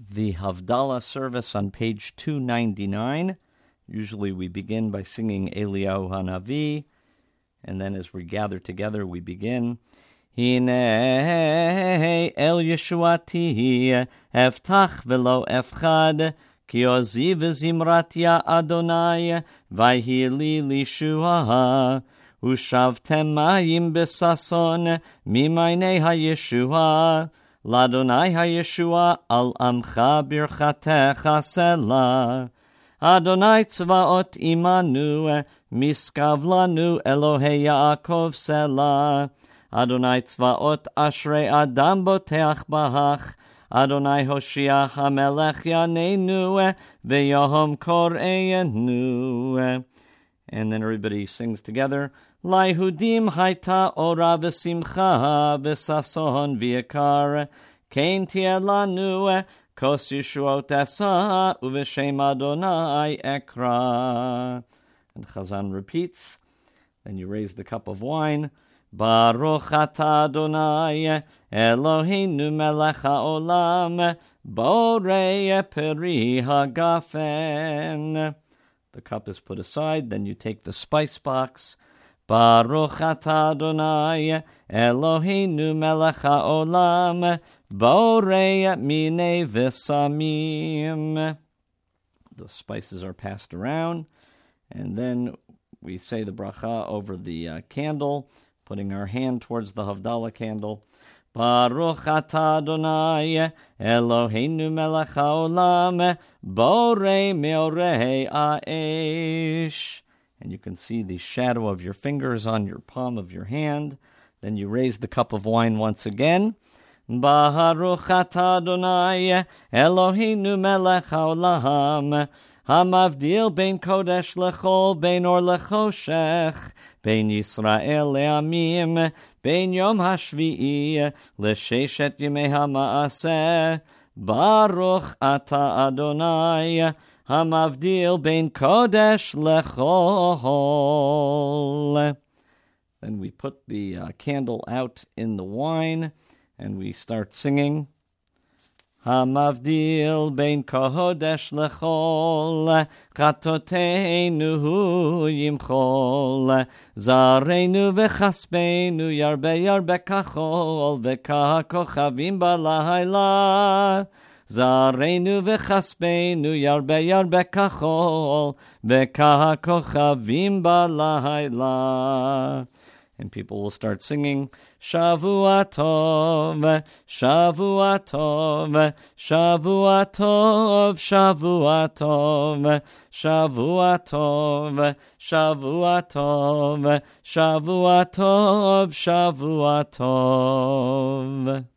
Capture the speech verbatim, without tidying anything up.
the Havdalah service on page two ninety-nine. Usually we begin by singing Eliyahu Hanavi, and then as we gather together, we begin, Hinei El Yeshuati, Eftach velo Efchad, Ki oziv zimrat Adonai, Vayhi li lishua, Ushavtem mayim besason, Mimaynei ha-Yeshua, Ladonai ha-Yeshua, Al amcha birchatecha selah. Adonai tzvaot imanu, Miskav lanu Elohei Yaakov selah. Adonai tzvaot ashrei adam boteach bahach, Adonai Hoshia hamelech yanenu, Ve'yahom koreinu. And then everybody sings together, Laihudim haita ora v'simcha v'sason v'yakar, Kein tieh lanu, Kos Yeshuot asa, Uv'shem Adonai ekra. And Chazan repeats, then you raise the cup of wine, Baruch atah Adonai, Eloheinu melech haolam, Borei peri hagafen. The cup is put aside, then you take the spice box, Baruch atah Adonai, Eloheinu melech haolam, Borei minei v'samim. The spices are passed around, and then we say the bracha over the uh, candle, putting our hand towards the Havdalah candle. Baruch atah Adonai, Eloheinu melech haolam, Borei meorei ha'esh. And you can see the shadow of your fingers on your palm of your hand. Then you raise the cup of wine once again. Baruch atah Adonai, Eloheinu melech haolam, Hamavdil bein kodesh lechol, bein or lechoshech, bein Yisrael le'amim, bein yom hashvi'i, le'sheshet yemei ha'ma'aseh, Baruch atah Adonai, Hamavdil bein kodesh lechol. Then we put the uh, candle out in the wine, and we start singing, Hamavdil bein kodesh lechol, Chatoteinu yimchol, Zareinu v'chaspeinu, Yarbe yarbe kachol, V'kachochavim b'layla. Zareinu v'chaspeinu, Yarbe yarbe kachol, V'kachochavim b'layla. And people will start singing, Shavua Tov, Shavua Tov, Shavua Tov, Shavua Tov, Shavua Tov, Shavua Tov, Shavua Tov, Shavua Tov.